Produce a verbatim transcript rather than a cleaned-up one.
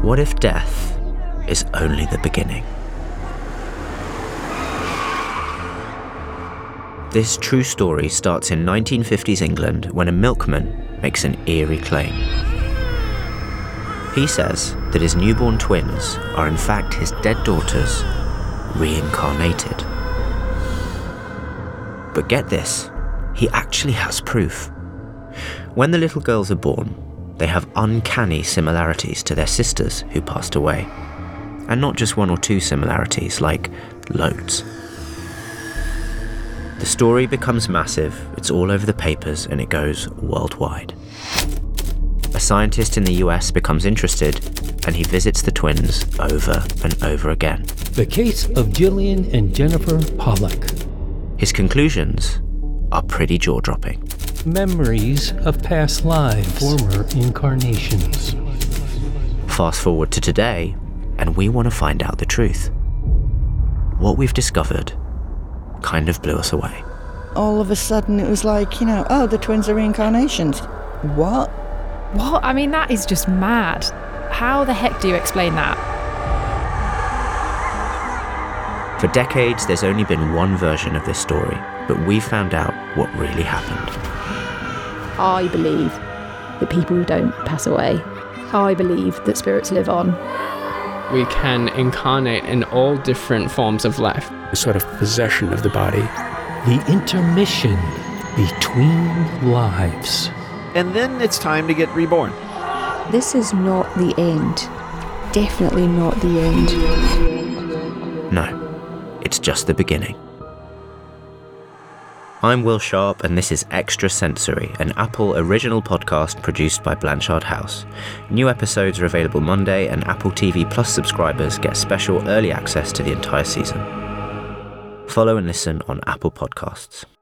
What if death is only the beginning? This true story starts in nineteen fifties England when a milkman makes an eerie claim. He says that his newborn twins are in fact his dead daughters reincarnated. But get this, he actually has proof. When the little girls are born, they have uncanny similarities to their sisters who passed away. And not just one or two similarities, like loads. The story becomes massive, it's all over the papers, and it goes worldwide. A scientist in the U S becomes interested, and he visits the twins over and over again. The case of Gillian and Jennifer Pollock. His conclusions are pretty jaw-dropping. Memories of past lives, former incarnations. Fast forward to today, and we want to find out the truth. What we've discovered kind of blew us away. All of a sudden it was like, you know, oh, the twins are reincarnations. What? What? I mean, that is just mad. How the heck do you explain that? For decades, there's only been one version of this story, but we found out what really happened. I believe that people don't pass away. I believe that spirits live on. We can incarnate in all different forms of life. A sort of possession of the body. The intermission between lives. And then it's time to get reborn. This is not the end. Definitely not the end. No, it's just the beginning. I'm Will Sharp, and this is Extra Sensory, an Apple original podcast produced by Blanchard House. New episodes are available Monday, and Apple T V Plus subscribers get special early access to the entire season. Follow and listen on Apple Podcasts.